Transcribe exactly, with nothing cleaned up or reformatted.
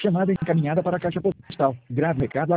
Chamada encaminhada para a caixa postal. Grave recado